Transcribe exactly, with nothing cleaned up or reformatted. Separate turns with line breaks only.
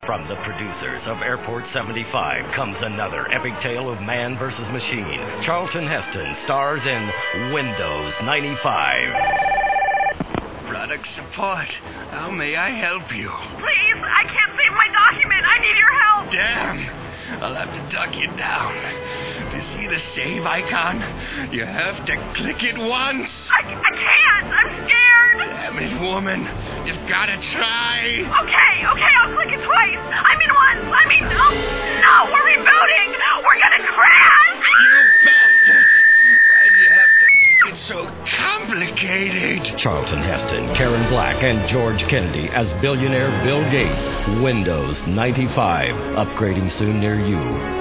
From the producers of Airport seventy-five comes another epic tale of man versus machine. Charlton Heston stars in Windows ninety-five.
Product support. How may I help you?
Please, I can't save my document. I need your help.
Damn. I'll have to duck you down. Do you see the save icon? You have to click it once.
I, I can't. I'm scared.
Damn it, woman. You've got to try.
Okay, okay, I'll click it twice. I mean once. I mean, no, no, we're rebooting. We're going to crash.
You bastard. Why'd you have to make it so complicated?
Charlton Heston, Karen Black, and George Kennedy as billionaire Bill Gates. Windows ninety-five. Upgrading soon near you.